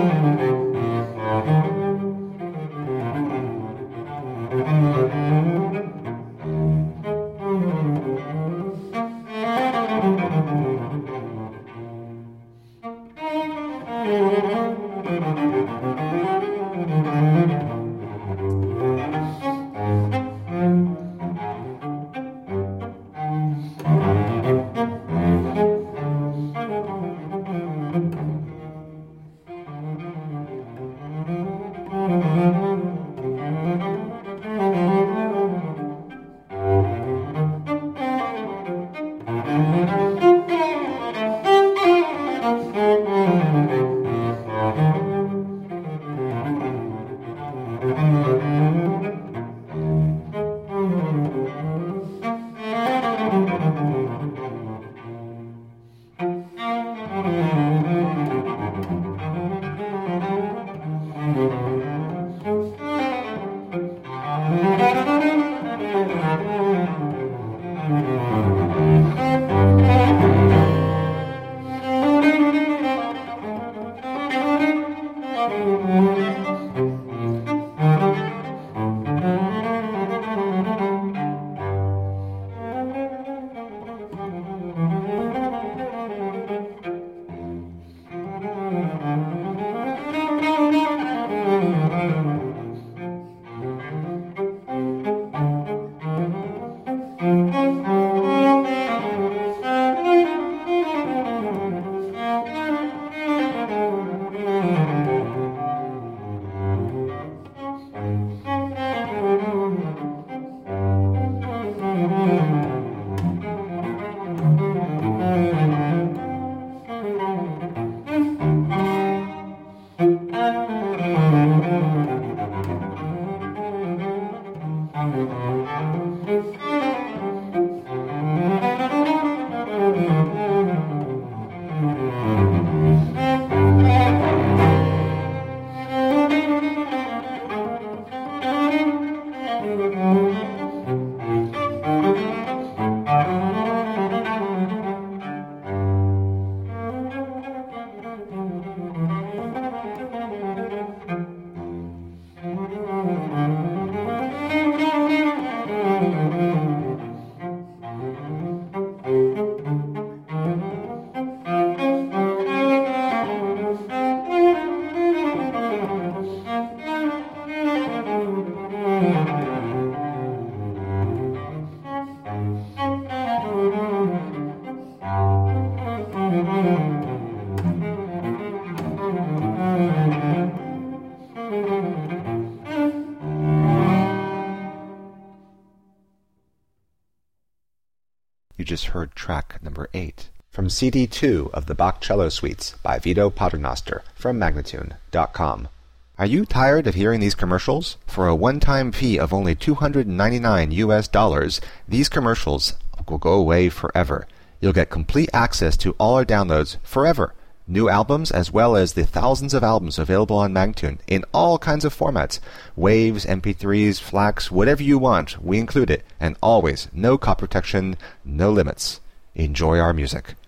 You just heard track number 8 from CD 2 of the Bach Cello Suites by Vito Paternoster from Magnatune.com. Are you tired of hearing these commercials? For a one-time fee of only $299 US, these commercials will go away forever. You'll get complete access to all our downloads forever. New albums as well as the thousands of albums available on Magnatune in all kinds of formats. Waves, MP3s, FLACs, whatever you want, we include it. And always, no copy protection, no limits. Enjoy our music.